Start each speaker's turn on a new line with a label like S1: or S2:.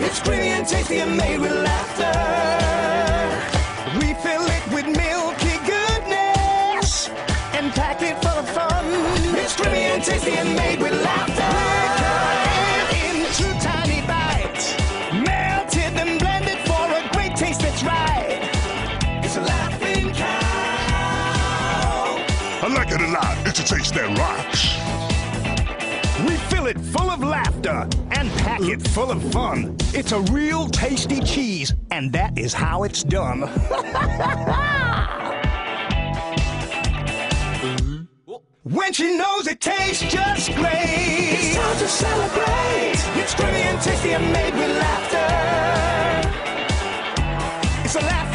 S1: It's creamy and tasty and made with laughter. We fill it with milky goodness and pack it full of fun. It's creamy and tasty and made with laughter. Into tiny bites, melted and blended for a great taste that's right. It's a Laughing Cow.
S2: I like it a lot. It's a taste that rocks.
S1: We fill it full of laughter and pack it full of fun. It's a real tasty cheese, and that is how it's done. When she knows it tastes just great, it's time to celebrate. It's creamy and tasty and made with laughter. It's a laugh.